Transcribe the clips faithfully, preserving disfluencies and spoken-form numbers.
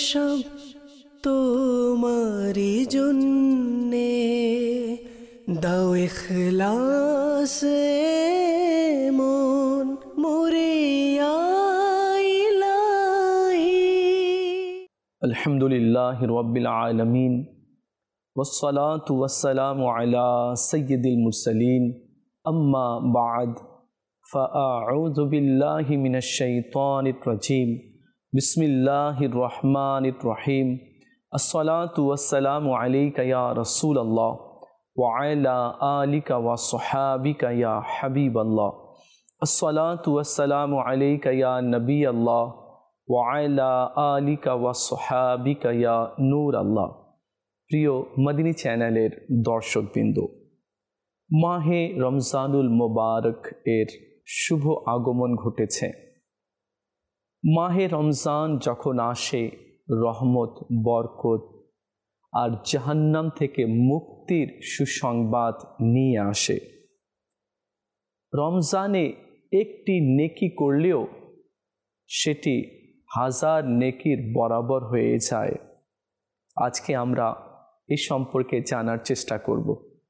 সব তোমারি জন্যে, দাও ইখলাসে মন মরিয়া ইলাহি। আলহামদুলিল্লাহি রাব্বিল আলামিন ওয়াসসালাতু ওয়াসসালামু আলা সাইয়্যিদিল মুরসালিন, আম্মা বা'দ, ফাআউযু বিল্লাহি মিনাশ শাইতানির রাজীম। বিসমিল্লাহির রহমানির রহিম। আসসালাতু ওয়াসসালামু আলাইকা ইয়া রাসূলাল্লাহ ওয়া আলা আলিকা ওয়া সাহাবিকা ইয়া হাবিবাল্লাহ। আসসালাতু ওয়াসসালামু আলাইকা ইয়া নবিয়াল্লাহ ওয়া আলা আলিকা ওয়া সাহাবিকা ইয়া নূর আল্লাহ। প্রিয় মদিনী চ্যানেলের দর্শকবৃন্দ, মাহে রমজানুল মোবারক এর শুভ আগমন ঘটেছে। মাহে রমজান যখন আসে, রহমত, বরকত আর জাহান্নাম থেকে মুক্তির সুসংবাদ নিয়ে আসে। রমজানে একটি নেকি করলেও সেটি হাজার নেকির বরাবর হয়ে যায়। আজকে আমরা এ সম্পর্কে জানার চেষ্টা করব।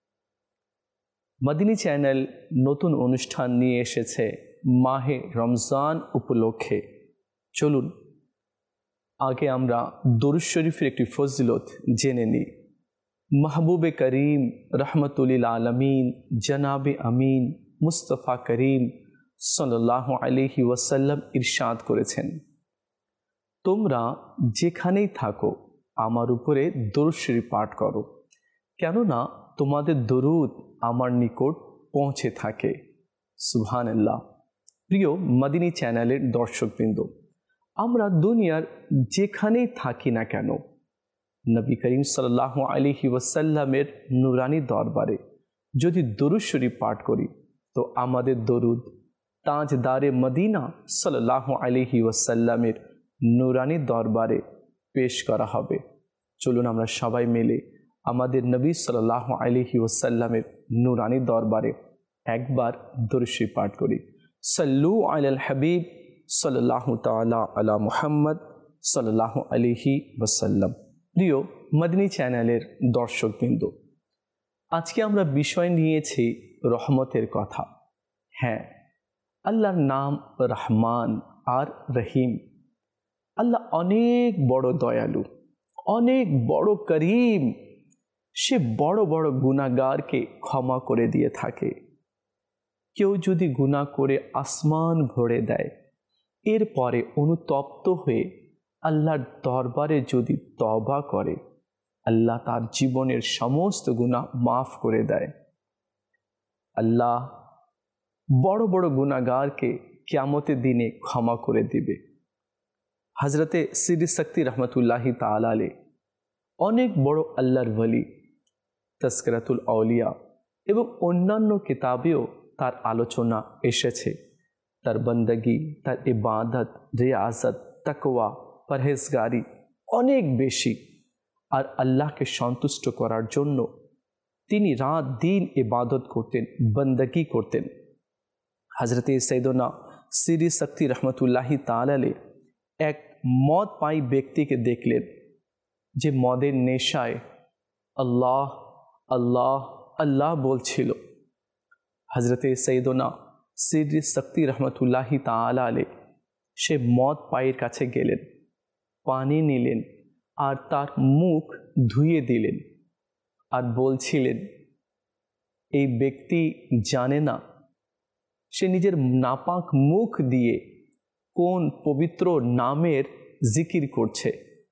মদিনী চ্যানেল নতুন অনুষ্ঠান নিয়ে এসেছে মাহে রমজান উপলক্ষে। চলুন আগে আমরা দরুদ শরীফের একটি ফজিলত জেনে নিই। মাহবুবে করিম রহমতুল আলমিন জনাবে আমিন মুস্তফা করিম সাল্লাল্লাহু আলাইহি ওয়াসাল্লাম ইরশাদ করেছেন, তোমরা যেখানেই থাকো আমার উপরে দরুদ শরীফ পাঠ করো, কেননা তোমাদের দরুদ আমার নিকট পৌঁছে থাকে। সুবহানাল্লাহ। প্রিয় মদিনী চ্যানেলের দর্শকবৃন্দ, আমরা দুনিয়ার যেখানেই থাকি না কেন, নবী করিম সাল্লাল্লাহু আলাইহি ওয়াসাল্লামের নুরানি দরবারে যদি দরুদ শরীফ পাঠ করি, তো আমাদের দরুদ তাজদারে মদিনা সাল্লাল্লাহু আলাইহি ওয়াসাল্লামের নুরানি দরবারে পেশ করা হবে। চলুন আমরা সবাই মিলে আমাদের নবী সাল্লাল্লাহু আলাইহি ওয়াসাল্লামের নুরানি দরবারে একবার দরুদ শরীফ পাঠ করি। সাল্লু আলাল হাবিব সাল্লাল্লাহু তাআলা আলা মুহাম্মদ সাল্লাল্লাহু আলাইহি ওয়াসাল্লাম। প্রিয় মদিনী চ্যানেলের দর্শকবৃন্দ, আজকে আমরা বিষয় নিয়েছি রহমতের কথা। হ্যাঁ, আল্লাহর নাম রহমান আর রহিম। আল্লাহ অনেক বড় দয়ালু, অনেক বড় করিম। সে বড় বড় গুনাহগারকে ক্ষমা করে দিয়ে থাকে। কেউ যদি গুনাহ করে আসমান ভরে দেয়, এরপরে অনুতপ্ত হয়ে আল্লাহর দরবারে যদি তওবা করে, আল্লাহ তার জীবনের সমস্ত গুনাহ মাফ করে দেয়। আল্লাহ বড় বড় গুনাহগারকে কিয়ামতের দিনে ক্ষমা করে দিবে। হযরতে সিরি শক্তি রহমতুল্লাহি তাআলা আলাইহি অনেক বড় আল্লাহর ওয়ালি, তাজকিরাতুল আউলিয়া এবং অন্যান্য কিতাবেও তার আলোচনা এসেছে। তার বন্দগি, তার ইবাদত, রিয়াজত, তাকওয়া, পরহেজগারি অনেক বেশি। আর আল্লাহকে সন্তুষ্ট করার জন্য তিনি রাত দিন ইবাদত করতেন, বন্দগি করতেন। হযরতে সৈয়দনা সিরি শক্তি রহমতুল্লাহি তাআলা আলাইহি এক মদ পায়ী ব্যক্তিকে দেখলেন, যে মদের নেশায় আল্লাহ আল্লাহ আল্লাহ বলছিল। হযরতে সৈয়দনা সিরি শক্তি রহমতুল্লাহি তাআলা আলাইহি সে মদ পায়ের কাছে গেলেন, পানি নিলেন আর তার মুখ ধুয়ে দিলেন, আর বলছিলেন, এই ব্যক্তি জানে না সে নিজের নাপাক মুখ দিয়ে কোন পবিত্র নামের জিকির করছে।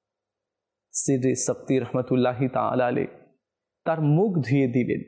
সিরি শক্তি রহমতুল্লাহি তাআলা আলাইহি তার মুখ ধুয়ে দিলেন।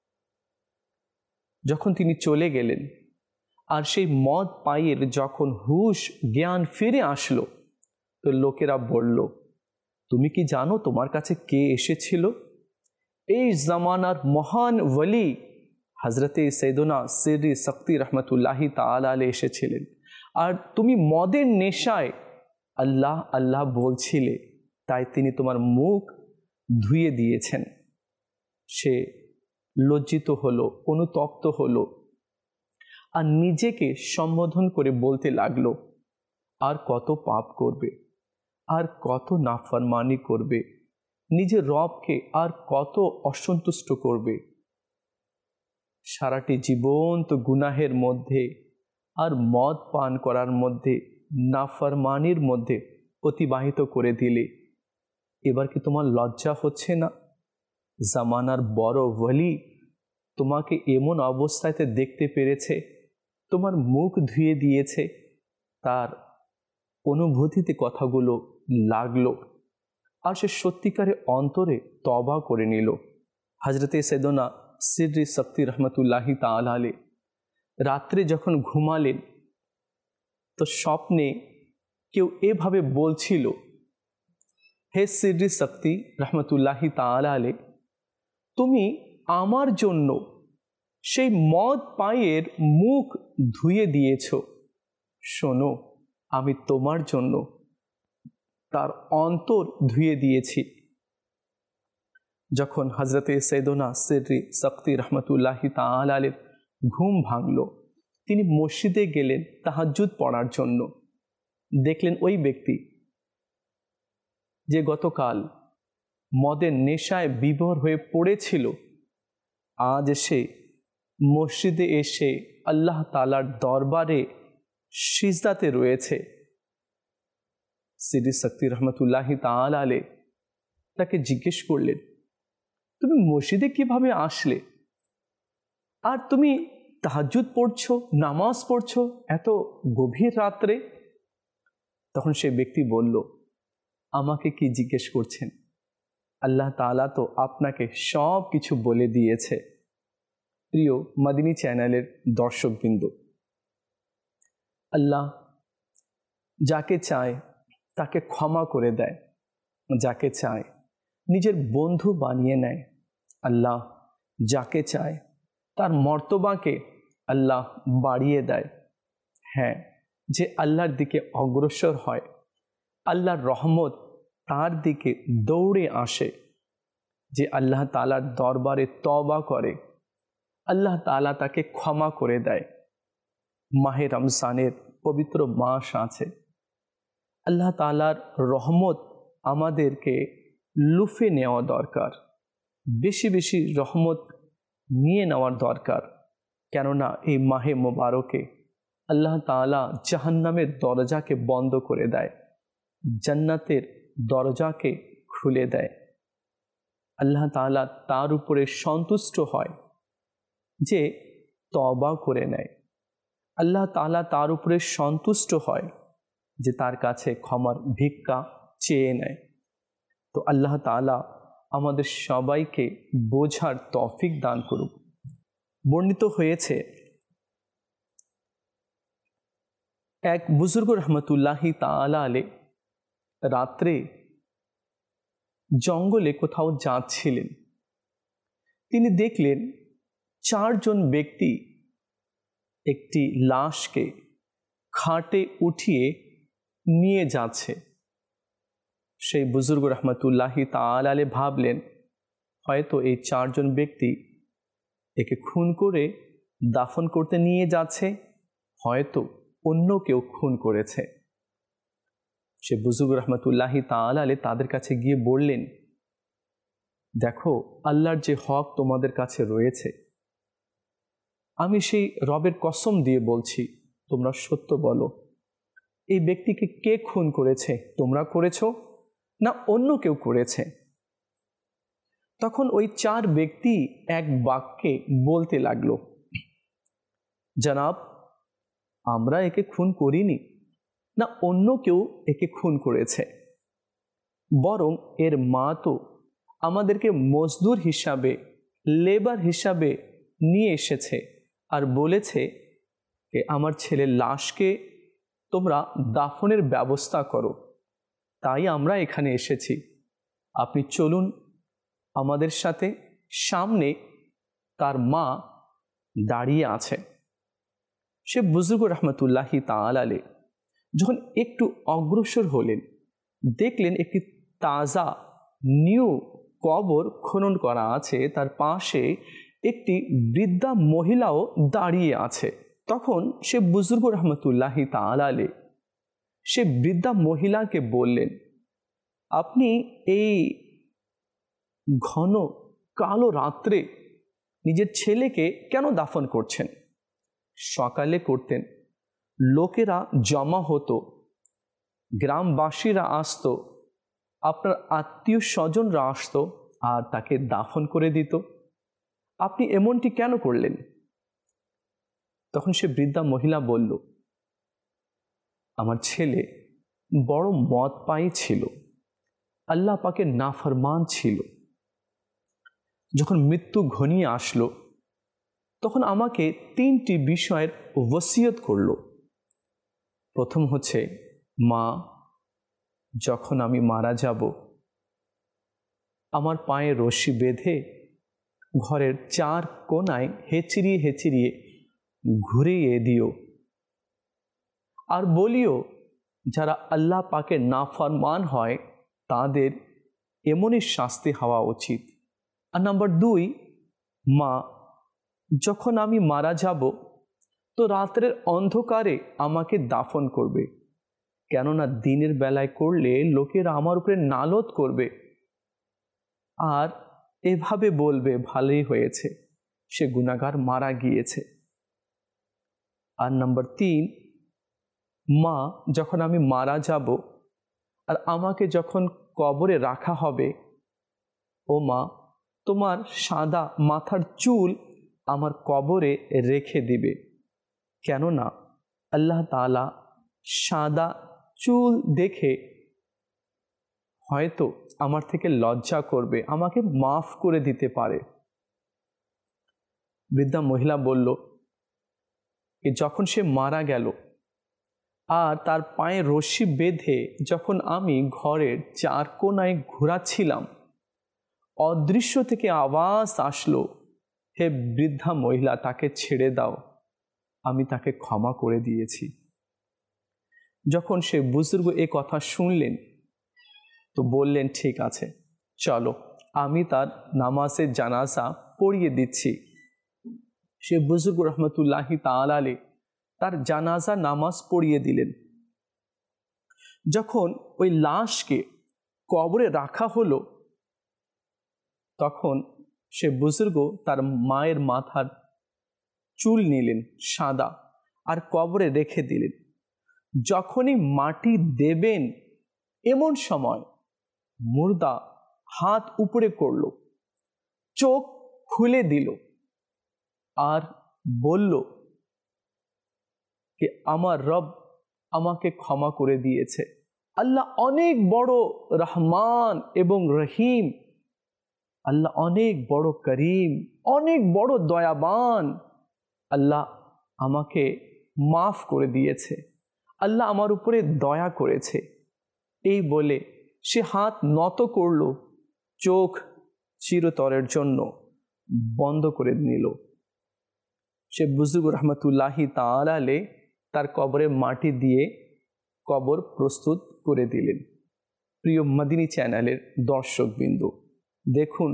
যখন তিনি চলে গেলেন, আর সেই মদ পায়ের যখন হুশ জ্ঞান ফিরে আসলো, তো লোকেরা বলল, তুমি কি জানো তোমার কাছে কে এসেছিল? এই জামানার মহান ওয়ালি হযরতে সৈয়দনা সিরি শক্তি রহমতুল্লাহি তাআলা আলাইহি এসেছিলেন, আর তুমি মদের নেশায় আল্লাহ আল্লাহ বলছিলে, তাই তিনি তোমার মুখ ধুয়ে দিয়েছেন। সে লজ্জিত হলো, অনুতপ্ত হলো, আর নিজেকে সম্বোধন করে বলতে লাগলো, আর কত পাপ করবে, আর কত নাফরমানি করবে, নিজের রবকে আর কত অসন্তুষ্ট করবে। সারাটি জীবন তো গুনাহের মধ্যে আর মদ পান করার মধ্যে, নাফরমানির মধ্যে অতিবাহিত করে দিলে, এবার কি তোমার লজ্জা হচ্ছে না? জামানার বড় ওয়ালি তোমাকে এমন অবস্থাতে দেখতে পেরেছে, তোমার মুখ ধুয়ে দিয়েছে, তার অনুভূতিতে কথাগুলো লাগলো আর সে সত্যিকারে অন্তরে তওবা করে নিল। হজরতে সৈয়দনা সিররি সক্তি রহমতুল্লাহি তাআলা আলাইহি রাত্রে যখন ঘুমালেন তো স্বপ্নে কেউ এভাবে বলছিল, হে সিররি সক্তি রহমতুল্লাহি তাআলা আলাইহি, তুমি আমার জন্য সেই মদ পায়ের মুখ ধুয়ে দিয়েছ, শোনো আমি তোমার জন্য তার অন্তর ধুয়ে দিয়েছি। যখন হজরতে সৈয়দনা সিররি সক্তি রহমতুল্লাহি তাআলা আলাইহির ঘুম ভাঙল, তিনি মসজিদে গেলেন তাহাজ্জুদ পড়ার জন্য। দেখলেন ওই ব্যক্তি যে গতকাল মদের নেশায় বিভোর হয়ে পড়েছিল, আজ সে মসজিদে এসে আল্লাহ তাআলার দরবারে সিজদাতে রয়েছে। সিররি সক্তি রহমতুল্লাহি তাআলা আলাইহি তাকে জিজ্ঞেস করলেন, তুমি মসজিদে কিভাবে আসলে, আর তুমি তাহাজ্জুদ পড়ছো, নামাজ পড়ছো এত গভীর রাত্রে? তখন সে ব্যক্তি বলল, আমাকে কি জিজ্ঞেস করছেন? আল্লাহ তাআলা তো আপনাকে সব কিছু বলে দিয়েছে। প্রিয় মাদিনী চ্যানেলের দর্শকবৃন্দ, আল্লাহ যাকে চায় তাকে ক্ষমা করে দেয়, যাকে চায় নিজের বন্ধু বানিয়ে নেয়। আল্লাহ যাকে চায় তার মর্তবাকে আল্লাহ বাড়িয়ে দেয়। হ্যাঁ, যে আল্লাহর দিকে অগ্রসর হয়, আল্লাহর রহমত তার দিকে দৌড়ে আসে। যে আল্লাহ তাআলার দরবারে তওবা করে, আল্লাহ তাআলা তাকে ক্ষমা করে দেয়। মাহে রমজানের পবিত্র মাস আছে, আল্লাহ তাআলার রহমত আমাদেরকে লুফে নেওয়া দরকার, বেশি বেশি রহমত নিয়ে নেওয়ার দরকার। কেননা এই মাহে মোবারকে আল্লাহ তাআলা জাহান্নামের দরজাকে বন্ধ করে দেয়, জান্নাতের দরজাকে খুলে দেয়। আল্লাহ তাআলা তার উপরে সন্তুষ্ট হয় যে তওবা করে নেয়। আল্লাহ তাআলা তার উপরে সন্তুষ্ট হয় যে তার কাছে ক্ষমার ভিক্ষা চেয়ে নেয়। তো আল্লাহ তাআলা আমাদের সবাইকে বোঝার তৌফিক দান করুক। বর্ণিত হয়েছে, এক বুজুর্গ রহমতুল্লাহি তাআলা আলাইহি রাত্রে জঙ্গলে কোথাও যাচ্ছিলেন। তিনি দেখলেন চারজন ব্যক্তি একটি লাশকে খাটে উঠিয়ে নিয়ে যাচ্ছে। সেই বুজুর্গ রহমতুল্লাহি তাআলা আলাইহি ভাবলেন, হয়তো এই চারজন ব্যক্তি একে খুন করে দাফন করতে নিয়ে যাচ্ছে, হয়তো অন্য কেউ খুন করেছে। সে বুজুর্গ রহমতুল্লাহি তাআলা আলাইহি তাদের কাছে গিয়ে বললেন, দেখো আল্লাহর যে হক তোমাদের কাছে রয়েছে, আমি সেই রবের কসম দিয়ে বলছি, তোমরা সত্য বলো, এই ব্যক্তিকে কে খুন করেছে? তোমরা করেছো না অন্য কেউ করেছে? তখন ওই চার ব্যক্তি এক বাক্যে বলতে লাগলো, জনাব, আমরা একে খুন করিনি, না অন্য কেউ একে খুন করেছে, বরং এর মা তো আমাদেরকে মজদুর হিসাবে, লেবার হিসাবে নিয়ে এসেছে আর বলেছে যে আমার ছেলের লাশকে তোমরা দাফনের ব্যবস্থা করো, তাই আমরা এখানে এসেছি। আপনি চলুন আমাদের সাথে। সামনে তার মা দাঁড়িয়ে আছে। সে বুজুর্গ রহমতুল্লাহি তাআলা আলাইহি যখন একটু অগ্রসর হলেন, দেখলেন একটি তাজা নিউ কবর খনন করা আছে, তার পাশে একটি বৃদ্ধা মহিলাও দাঁড়িয়ে আছে। তখন সে বুজুর্গ রহমতুল্লাহি তাআলা আলাইহি সে বৃদ্ধা মহিলাকে বললেন, আপনি এই ঘন কালো রাত্রে নিজের ছেলেকে কেন দাফন করছেন? সকালে করতেন, লোকেরা জমা হতো, গ্রামবাসীরা আসতো, আপনার আত্মীয় স্বজনরা আসতো আর তাকে দাফন করে দিত। আপনি এমনটি কেন করলেন? তখন সে বৃদ্ধা মহিলা বলল, আমার ছেলে বড় মদ পায়ী ছিল, আল্লাহ পাকের নাফরমান ছিল। যখন মৃত্যু ঘনিয়ে আসলো তখন আমাকে তিনটি বিষয়ের ওসিয়ত করল। প্রথম হচ্ছে, মা, যখন আমি মারা যাব আমার পায়ে রশি বেঁধে ঘরের চার কোনায় হেঁচড়িয়ে হেঁচড়িয়ে ঘুরিয়ে দিও, আর বলিও যারা আল্লাহ পাকের নাফরমান হয় তাদের এমনই শাস্তি হওয়া উচিত। আর নাম্বার দুই, মা, যখন আমি মারা যাব তো রাত্রের অন্ধকারে আমাকে দাফন করবে, কেননা দিনের বেলায় করলে লোকেরা আমার উপরে নালত করবে আর এভাবে বলবে ভালোই হয়েছে, সে গুনাহগার মারা গিয়েছে। আর নাম্বার তিন, মা, যখন আমি মারা যাব আর আমাকে যখন কবরে রাখা হবে, ও মা, তোমার সাদা মাথার চুল আমার কবরে রেখে দিবে, কেননা আল্লাহ তাআলা সাদা চুল দেখে হয়তো আমার থেকে লজ্জা করবে, আমাকে মাফ করে দিতে পারে। বৃদ্ধা মহিলা বলল, যখন সে মারা গেল আর তার পায়ে রশি বেঁধে যখন আমি ঘরের চার কোনায় ঘোরাচ্ছিলাম, অদৃশ্য থেকে আওয়াজ আসলো, হে বৃদ্ধা মহিলা, তাকে ছেড়ে দাও, আমি তাকে ক্ষমা করে দিয়েছি। যখন সে বুজুর্গ এ কথা শুনলেন তো বললেন, ঠিক আছে, চলো আমি তার নামাজের জানাজা পড়িয়ে দিচ্ছি। সে বুজুর্গ রহমতুল্লাহি তাআলা আলাইহি তার জানাজা নামাজ পড়িয়ে দিলেন। যখন ওই লাশকে কবরে রাখা হলো তখন সে বুজুর্গ তার মায়ের মাথার চুল নিলেন সাদা আর কবরে রেখে দিলেন। যখনই মাটি দেবেন এমন সময় মুর্দা হাত উপরে করল, চোখ খুলে দিল আর বলল যে আমার রব আমাকে ক্ষমা করে দিয়েছে। আল্লাহ অনেক বড় রহমান এবং রহিম, আল্লাহ অনেক বড় করিম, অনেক বড় দয়াবান, আল্লাহ আমাকে মাফ করে দিয়েছে, আল্লাহ আমার উপরে দয়া করেছে। এই বলে সে হাত নত করল, চোখ চিরতরের জন্য বন্ধ করে নিল। সে বুজুর্গ রহমতুল্লাহি তাআলা আলাইহি তার কবরে মাটি দিয়ে কবর প্রস্তুত করে দিলেন। প্রিয় মদিনী চ্যানেলের দর্শকবৃন্দ, দেখুন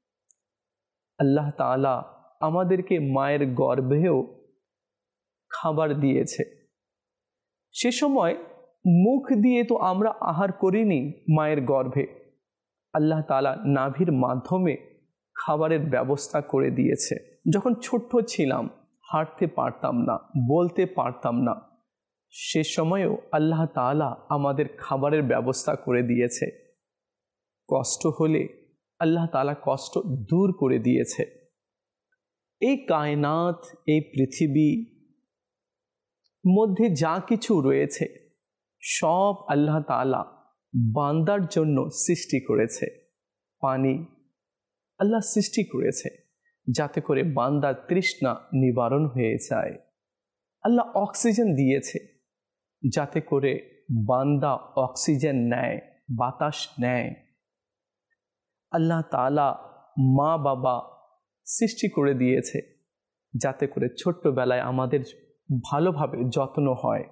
আল্লাহ তাআলা আমাদেরকে মায়ের গর্ভেও খাবার দিয়েছে। সে সময় মুখ দিয়ে তো আমরা আহার করিনি, মায়ের গর্ভে আল্লাহ তাআলা নাভির মাধ্যমে খাবারের ব্যবস্থা করে দিয়েছে। যখন ছোট্ট ছিলাম, হাঁটতে পারতাম না, বলতে পারতাম না, সে সময়েও আল্লাহ তাআলা আমাদের খাবারের ব্যবস্থা করে দিয়েছে। কষ্ট হলে আল্লাহ তাআলা কষ্ট দূর করে দিয়েছে। এই কায়নাত, এই পৃথিবী মধ্যে যা কিছু রয়েছে সব আল্লাহ তাআলা বান্দার জন্য সৃষ্টি করেছে। পানি আল্লাহ সৃষ্টি করেছে যাতে করে বান্দার তৃষ্ণা নিবারণ হয়ে যায়। আল্লাহ অক্সিজেন দিয়েছে যাতে করে বান্দা অক্সিজেন নেয়, বাতাস নেয়। আল্লাহ তাআলা মা বাবা সৃষ্টি করে দিয়েছে যাতে করে ছোট্টবেলায় আমাদের ভালোভাবে যত্ন হয়।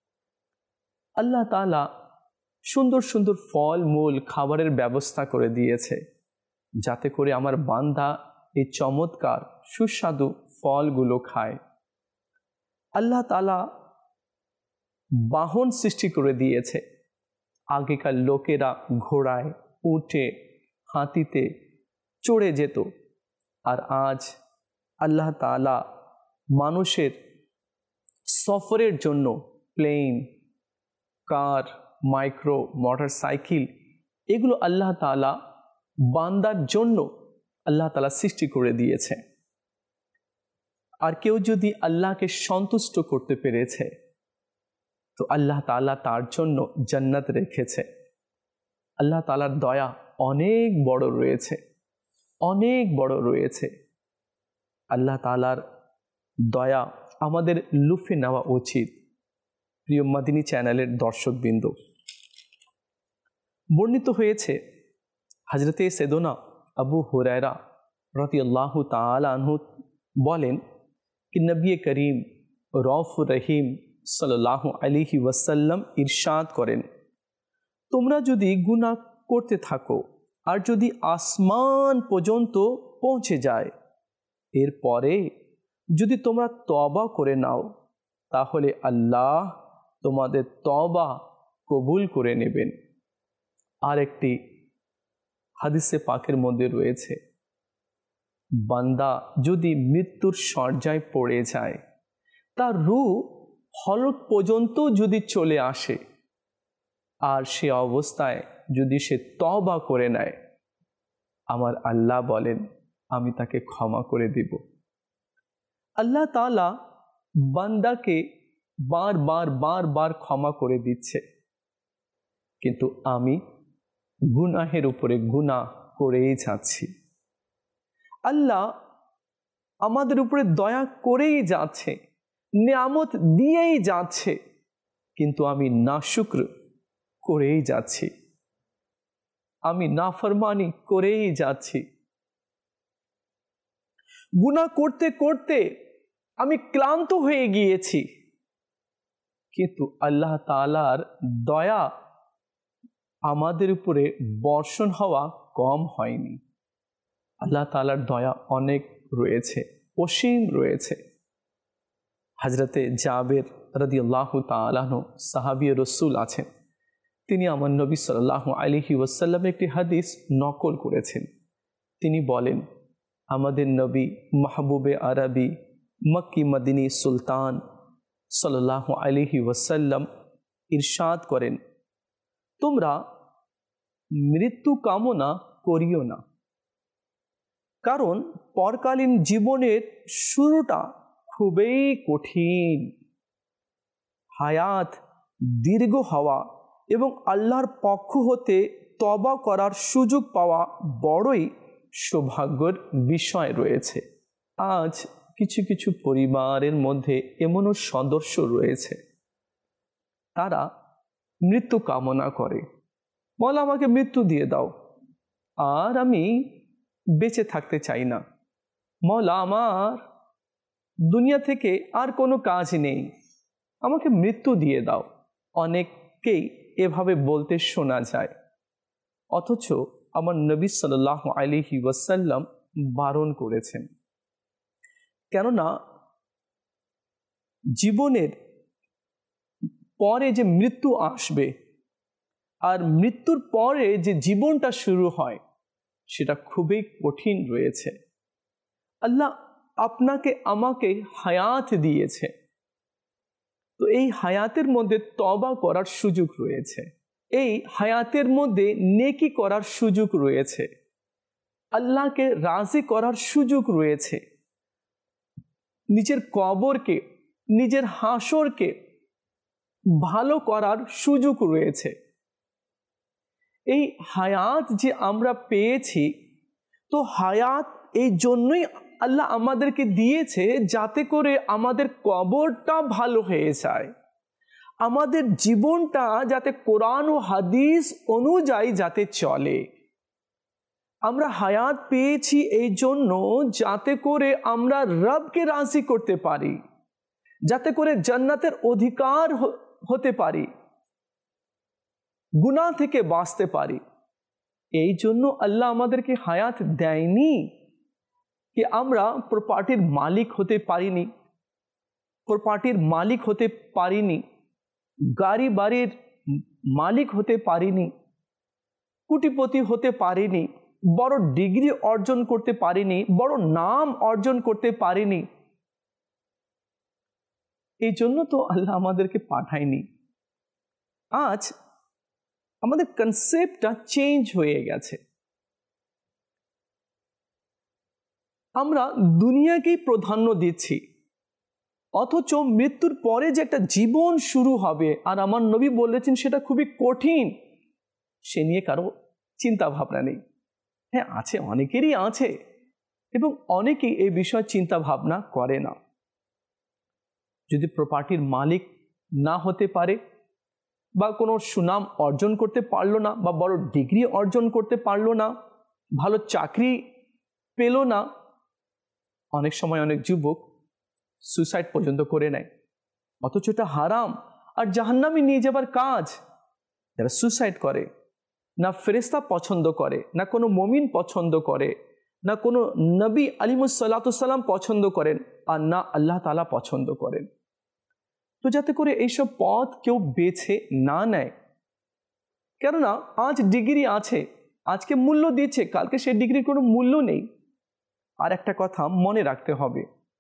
আল্লাহ তাআলা সুন্দর সুন্দর ফল মূল খাবারের ব্যবস্থা করে দিয়েছে যাতে করে আমার বান্দা এই চমৎকার সুস্বাদু ফলগুলো খায়। আল্লাহ তাআলা বাহন সৃষ্টি করে দিয়েছে আগেকার লোকেরা ঘোড়ায়, উটে, হাতিতে চড়ে যেত, আর আজ আল্লাহ তাআলা মানুষের সফরের জন্য plane, car, micro, motor cycle, এগুলো আল্লাহ তাআলা বান্দার জন্য আল্লাহ তাআলা সৃষ্টি করে দিয়েছে। আর কেউ যদি আল্লাহকে সন্তুষ্ট করতে পেরেছে তো আল্লাহ তাআলা তার জন্য জান্নাত রেখেছে। আল্লাহ তাআলার দয়া অনেক বড় রয়েছে, অনেক বড় রয়েছে। আল্লাহ তাআলার দয়া আমাদের লুফে নেওয়া উচিত। প্রিয় মাদিনী চ্যানেলের দর্শকবৃন্দ, বর্ণিত হয়েছে হযরতে সাইয়েদনা আবু হুরায়রা রাদিয়াল্লাহু তাআলা আনহু বলেন कि नबी करीम रऊफ रहीम সাল্লাল্লাহু আলাইহি ওয়াসাল্লাম ইরশাদ করেন, তোমরা যদি গুনাহ করতে থাকো আর যদি আসমান পর্যন্ত পৌঁছে যায়, এরপরে যদি তোমরা তওবা করে নাও, তাহলে আল্লাহ তোমাদের তওবা কবুল করে নেবেন। আর একটি হাদিসে পাকের মধ্যে রয়েছে, বান্দা যদি মৃত্যুর শয্যায় পড়ে যায়, তার রূহ হলক পর্যন্ত যদি চলে আসে, আর সে অবস্থায় যদি সে তওবা করে নেয়, আমার আল্লাহ বলেন আমি তাকে ক্ষমা করে দেব। আল্লাহ তাআলা বান্দাকে বারবার বারবার ক্ষমা করে দিচ্ছে, কিন্তু আমি গুনাহের উপরে গুনাহ করেই যাচ্ছি। আল্লাহ আমাদের উপরে দয়া করেই যাচ্ছে, নিয়ামত দিয়েই যাচ্ছে, কিন্তু আমি নাশুকর করেই যাচ্ছি, আমি নাফরমানি করেই যাচ্ছি। গুনাহ করতে করতে আমি ক্লান্ত হয়ে গিয়েছি, কিন্তু আল্লাহ তাআলার দয়া আমাদের উপরে বর্ষণ হওয়া কম হয়নি। আল্লাহ তাআলার দয়া অনেক রয়েছে, অসীম রয়েছে। হযরতে জাবের রাদিয়াল্লাহু তাআলা আনহু সাহাবী রাসূল আছেন, তিনি আমার নবী সাল্লাল্লাহু আলাইহি ওয়াসাল্লামের একটি হাদিস নকল করেছেন। তিনি বলেন, আমাদের নবী মাহবুবে আরবি মক্কি মদিনী সুলতান সাল্লাল্লাহু আলাইহি ওয়াসাল্লাম ইরশাদ করেন, তোমরা মৃত্যু কামনা করিও না, কারণ পরকালীন জীবনের শুরুটা খুবই কঠিন। হায়াত দীর্ঘ হওয়া এবং আল্লাহর পক্ষ হতে তওবা করার সুযোগ পাওয়া বড়ই সৌভাগ্যের বিষয় রয়েছে। আজ কিছু কিছু পরিবারের মধ্যে এমনও সদস্য রয়েছে, তারা মৃত্যু কামনা করে, বলে আমাকে মৃত্যু দিয়ে দাও, আর আমি বেঁচে থাকতে চাই না, মওলা আমার দুনিয়া থেকে আর কোনো কাজ নেই, আমাকে মৃত্যু দিয়ে দাও। অনেককেই এভাবে বলতে শোনা যায়, অথচ আমার নবী সাল্লাল্লাহু আলাইহি ওয়াসাল্লাম বারণ করেছেন। কেননা জীবনের পরে যে মৃত্যু আসবে আর মৃত্যুর পরে যে জীবনটা শুরু হয় সেটা খুবই কঠিন রয়েছে। আল্লাহ আপনাকে আমাকে হায়াত দিয়েছে, তো এই হায়াতের মধ্যে তওবা করার সুযোগ রয়েছে, এই হায়াতের মধ্যে নেকি করার সুযোগ রয়েছে, আল্লাহকে রাজি করার সুযোগ রয়েছে, নিজের কবরকে, নিজের হাসরকে ভালো করার সুযোগ রয়েছে। এই হায়াত যে আমরা পেয়েছি, তো হায়াত এই জন্যই আল্লাহ আমাদেরকে দিয়েছে যাতে করে আমাদের কবরটা ভালো হয়ে যায়, আমাদের জীবনটা যাতে কোরআন ও হাদিস অনুযায়ী যাতে চলে। আমরা হায়াত পেয়েছি এই জন্য যাতে করে আমরা রবকে রাজি করতে পারি, যাতে করে জান্নাতের অধিকার হতে পারি, গুনাহ থেকে বাঁচতে পারি। এই জন্য আল্লাহ আমাদেরকে হায়াত দেয়নি कि আমরা প্রপার্টির মালিক হতে পারিনি, প্রপার্টির মালিক হতে পারিনি, গাড়ি বাড়ির মালিক হতে পারিনি, কোটিপতি হতে পারিনি, বড় ডিগ্রি অর্জন করতে পারিনি, বড় নাম অর্জন করতে পারিনি, এই জন্য তো আল্লাহ আমাদেরকে পাঠায়নি। আজ আমাদের কনসেপ্টটা চেঞ্জ হয়ে গেছে। আমরা দুনিয়াকেই প্রাধান্য দিচ্ছি, অথচ মৃত্যুর পরে যে একটা জীবন শুরু হবে, আর আমার নবী বলেছেন সেটা খুবই কঠিন, সে নিয়ে কারো চিন্তা ভাবনা নেই। হ্যাঁ, আছে, অনেকেরই আছে, এবং অনেকেই এই বিষয়ে চিন্তা ভাবনা করে না। যদি প্রপার্টির মালিক না হতে পারে, বা কোনো সুনাম অর্জন করতে পারলো না, বা বড় ডিগ্রি অর্জন করতে পারলো না, ভালো চাকরি পেল না, অনেক সময় অনেক যুবক সুইসাইড পর্যন্ত করে নেয়, অথচ এটা হারাম আর জাহান্নামে নিয়ে যাবার কাজ। যারা সুইসাইড করে, না ফেরেশতা পছন্দ করে, না কোনো মুমিন পছন্দ করে, না কোনো নবী আলাইহিসসালাম পছন্দ করেন, আর না আল্লাহ তাআলা পছন্দ করেন। তো যাতে করে এইসব পথ কেউ বেছে না নেয়, কেননা আজ ডিগ্রি আছে, আজকে মূল্য দিচ্ছে, কালকে সেই ডিগ্রির কোনো মূল্য নেই। আর একটা কথা মনে রাখতে হবে,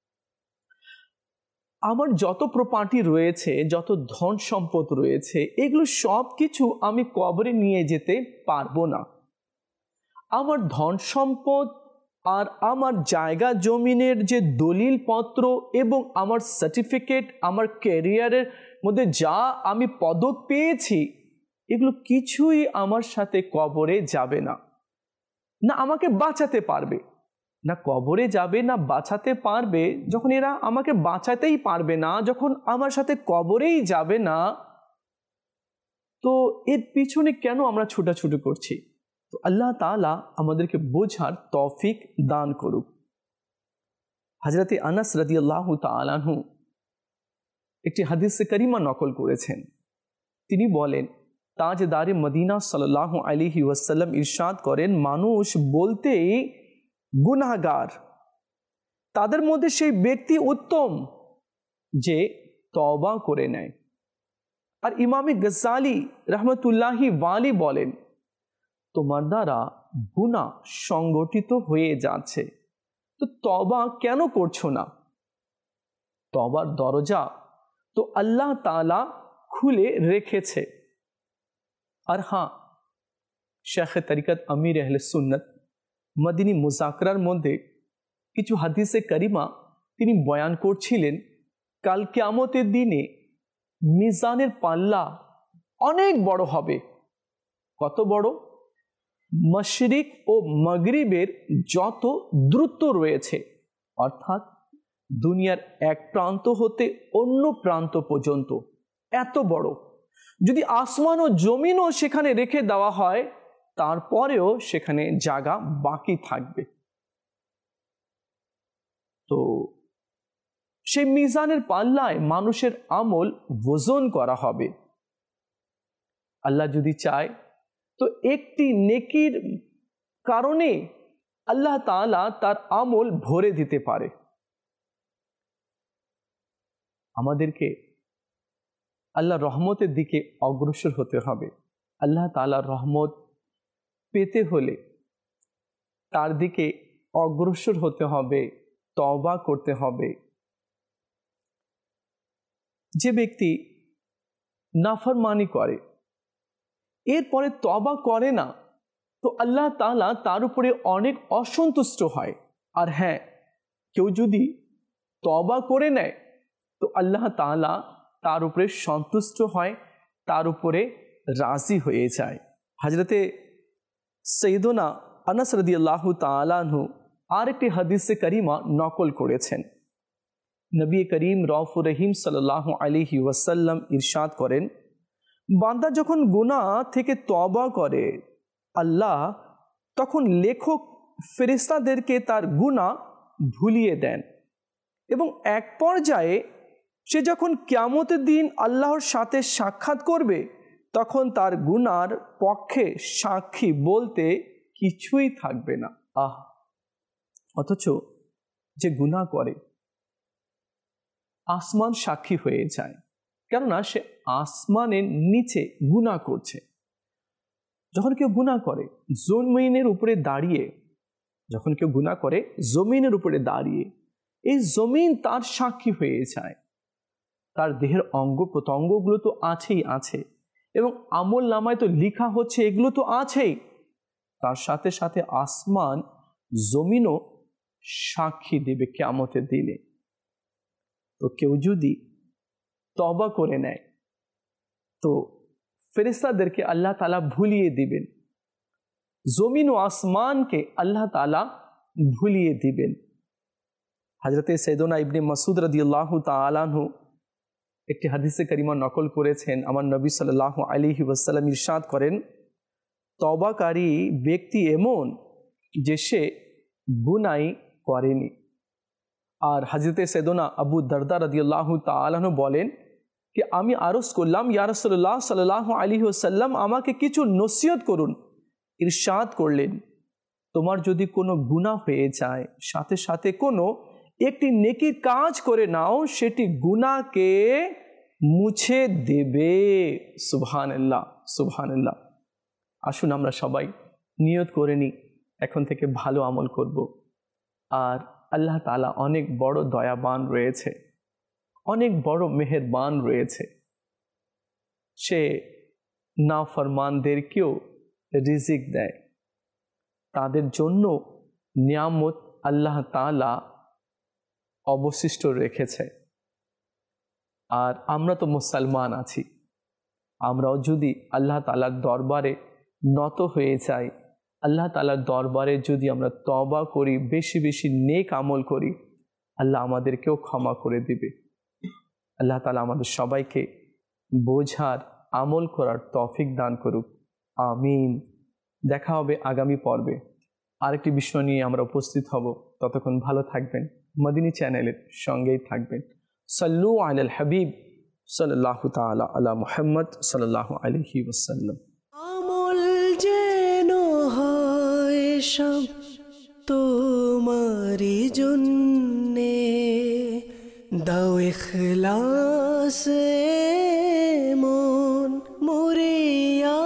আমার যত প্রপার্টি রয়েছে, যত ধন সম্পদ রয়েছে, এগুলো সব কিছু আমি কবরে নিয়ে যেতে পারবো না। আমার ধন সম্পদ আর আমার জায়গা জমিনের যে দলিলপত্র এবং আমার সার্টিফিকেট, আমার ক্যারিয়ারের মধ্যে যা আমি পদক পেয়েছি, এগুলো কিছুই আমার সাথে কবরে যাবে না, না আমাকে বাঁচাতে পারবে, না কবরে যাবে, না বাঁচাতে পারবে। যখন এরা আমাকে বাঁচাতেই পারবে না, যখন আমার সাথে কবরেই যাবে না, তো এর পিছনে কেন আমরা ছুটাছুটি করছি? তো আল্লাহ তাআলা আমাদেরকে বোঝার তৌফিক দান করুক। হযরতে আনাস রাদিয়াল্লাহু তাআলা আনহু একটি হাদিসে কারিমা নকল করেছেন। তিনি বলেন, তাজদারে মদিনা সাল্লাল্লাহু আলাইহি ওয়াসাল্লাম ইরশাদ করেন, মানুষ বলতেই গুনাহগার, তাদের মধ্যে সেই ব্যক্তি উত্তম যে তওবা করে নেয়। আর ইমামে গজ্জালি রহমতুল্লাহি ওয়ালি বলেন, তোমার দ্বারা গুনাহ সংগঠিত হয়ে যাচ্ছে, তো তওবা কেন করছো না? তওবার দরজা তো আল্লাহ তাআলা খুলে রেখেছে। আর হ্যাঁ, শেখ তরিকত আমির আহলে সুন্নাত মদিনী মুজাকরার মধ্যে কিছু হাদিসে কারিমা তিনি বয়ান করছিলেন, কাল কিয়ামতের দিনে মিজানের পাল্লা অনেক বড় হবে। কত বড়? মশরিক ও মাগরিবের যত দূরত্ব রয়েছে, অর্থাৎ দুনিয়ার এক প্রান্ত হতে অন্য প্রান্ত পর্যন্ত এত বড়। যদি আসমান ও জমিনও সেখানে রেখে দেওয়া হয়, তারপরেও সেখানে জায়গা বাকি থাকবে। তো সেই মিজানের পাল্লায় মানুষের আমল ওজন করা হবে। আল্লাহ যদি চায় তো একটি নেকির কারণে আল্লাহ তাআলা তার আমল ভরে দিতে পারে। আমাদেরকে আল্লাহ রহমতের দিকে অগ্রসর হতে হবে। আল্লাহ তাআলার রহমত পেতে হলে তার দিকে অগ্রসর হতে হবে, তওবা করতে হবে। যে ব্যক্তি নাফরমানি করে, এরপরে তওবা করে না, তো আল্লাহ তাআলা তার উপরে অনেক অসন্তুষ্ট হয়। আর হ্যাঁ, কেউ যদি তওবা করে নেয়, তো আল্লাহ তাআলা তার উপরে সন্তুষ্ট হয়, তার উপরে রাজি হয়ে যায়। হযরতে সৈয়দনা আনাস রাদিয়াল্লাহু তাআলা আনহু আরেকটি হাদিসে কারিমা নকল করেছেন। নবী করিম রউফুর রহিম সাল্লাল্লাহু আলাইহি ওয়াসাল্লাম ইরশাদ করেন, বান্দা যখন গুনাহ থেকে তওবা করে, আল্লাহ তখন লেখক ফেরেশতাদেরকে তার গুনাহ ভুলিয়ে দেন, এবং এক পর্যায়ে সে যখন কিয়ামতের দিন আল্লাহর সাথে সাক্ষাৎ করবে, তখন তার গুনার পক্ষে সাক্ষী বলতে কিছুই থাকবে না। আহ অথচ যে গুনাহ করে, আসমান সাক্ষী হয়ে যায়, কেননা সে আসমানের নিচে গুনাহ করছে। যখন কেউ গুনাহ করে জমিনের উপরে দাঁড়িয়ে, যখন কেউ গুনাহ করে জমিনের উপরে দাঁড়িয়ে, এই জমিন তার সাক্ষী হয়ে যায়। তার দেহের অঙ্গ প্রত্যঙ্গগুলো তো আছেই আছে, এবং আমল নামায় তো লেখা হচ্ছে, এগুলো তো আছেই। তার সাথে সাথে আসমান জমিনও সাক্ষী দেবে কিয়ামতের দিনে। তো কেউ যদি তওবা করে নেয় তো ফেরেশতাদেরকে আল্লাহ তাআলা ভুলিয়ে দিবেন, জমিন ও আসমানকে আল্লাহ তাআলা ভুলিয়ে দিবেন। হযরতে সাইয়েদনা ইবনে মাসউদ রাদিয়াল্লাহু তাআলা আনহু একটি হাদিসে কারিমা নকল করেছেন। আমার নবী সাল্লাল্লাহু আলাইহি ওয়াসাল্লাম ইরশাদ করেন, তওবাকারী ব্যক্তি এমন যে সে গুনাহ করেনি। আর হযরতে সাইয়েদনা আবু দারদা রাদিয়াল্লাহু তাআলা আনহু বলেন कि आमी आरज करलाम या रसूलुल्लाह सल्लल्लाहु अलैहि वसल्लम आमाके किछु नसीहत करुन। इरशाद करलेन, তোমার যদি কোনো গুনাহ হয়ে যায় সাথে সাথে কোনো একটি নেকি কাজ করে নাও, সেটি গুনাহকে মুছে দেবে। সুবহানাল্লাহ, সুবহানাল্লাহ। আসুন আমরা সবাই নিয়ত করে নিই এখন থেকে ভালো আমল করব। আর আল্লাহ তাআলা অনেক বড় দয়াবান রয়েছে, অনেক বড় মেহেরবান রয়েছে। সে নাফরমানদেরকেও রিজিক দেয়, তাদের জন্য নিয়ামত আল্লাহ তাআলা অবশিষ্ট রেখেছে। আর আমরা তো মুসলমান আছি, আমরাও যদি আল্লাহ তাআলার দরবারে নত হয়ে যাই, আল্লাহ তাআলার দরবারে যদি আমরা তওবা করি, বেশি বেশি নেক আমল করি, আল্লাহ আমাদেরকেও ক্ষমা করে দিবে। আল্লাহ তাআলা আমাদের সবাইকে বোঝার আমল করার তৌফিক দান করুক, আমিন। দেখা হবে আগামী পর্বে, আরেকটি বিষয় নিয়ে আমরা উপস্থিত হব। ততক্ষণ ভালো থাকবেন, মদিনী চ্যানেলের সঙ্গেই থাকবেন। সাল্লু আলাল হাবিব সাল্লাল্লাহু তাআলা আলা মুহাম্মদ সাল্লাল্লাহু আলাইহি ওয়াসাল্লাম। আমল যেন হয় সব তোমারই জন্যে, দাও ইখলাসে মন মোরে।